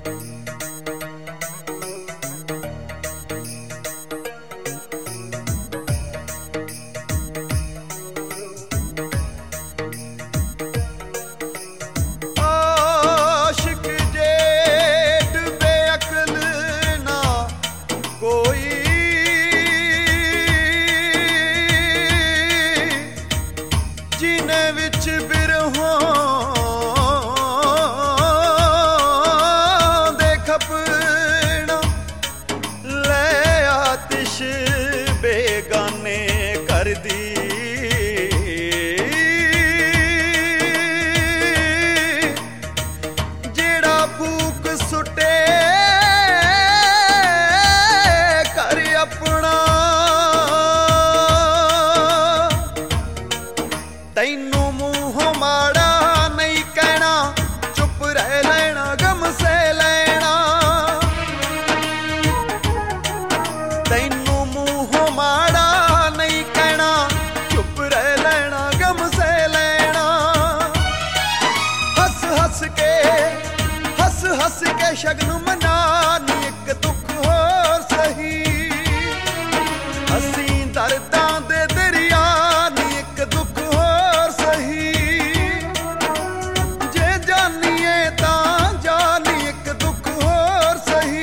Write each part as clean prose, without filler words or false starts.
शगन मना नी एक दुख होर सही असी दर्दां दे दरिया नी एक दुख होर सही जे जानिए तां जानी एक दुख होर सही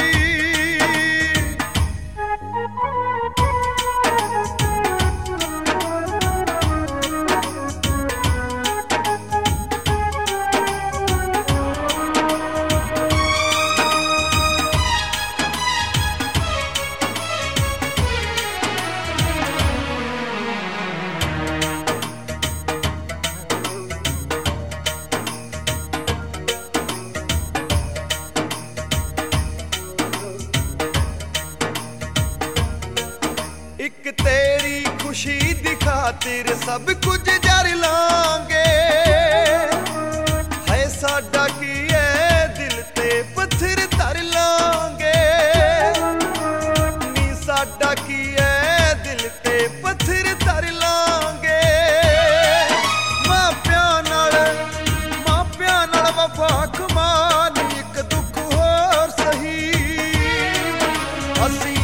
एक तेरी खुशी दी खातिर सब कुछ जर लांगे है साडा की है दिल ते पत्थर धर लांगे नी साडा की है दिल ते पत्थर धर लांगे मापियां नाल वफा कमानी एक दुख होर सही असी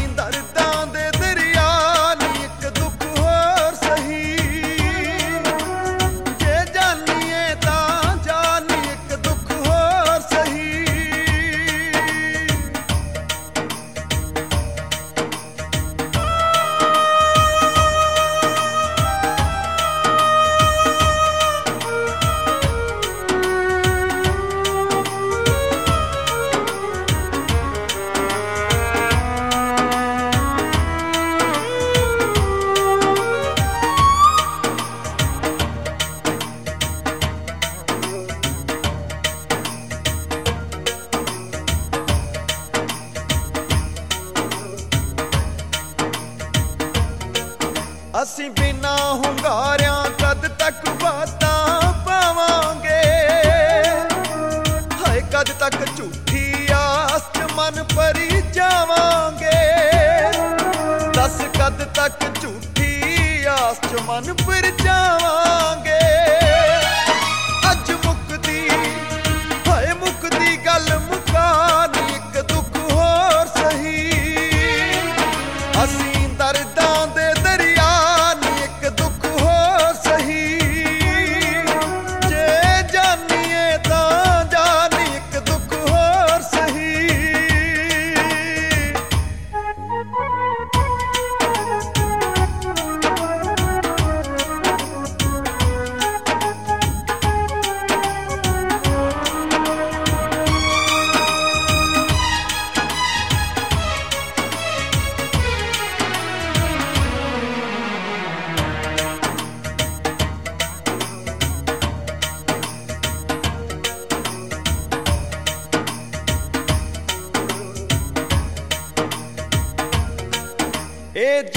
असी बिना हुंगारियां कद तक बातां पावांगे हाय कद तक झूठी आस च मन भरी जावांगे दस कद तक झूठी आस च मन भर जावांगे अज मुकदी हाय मुकदी गल मुकानी एक दुख होर सही असी दर्दां दे दरिया ए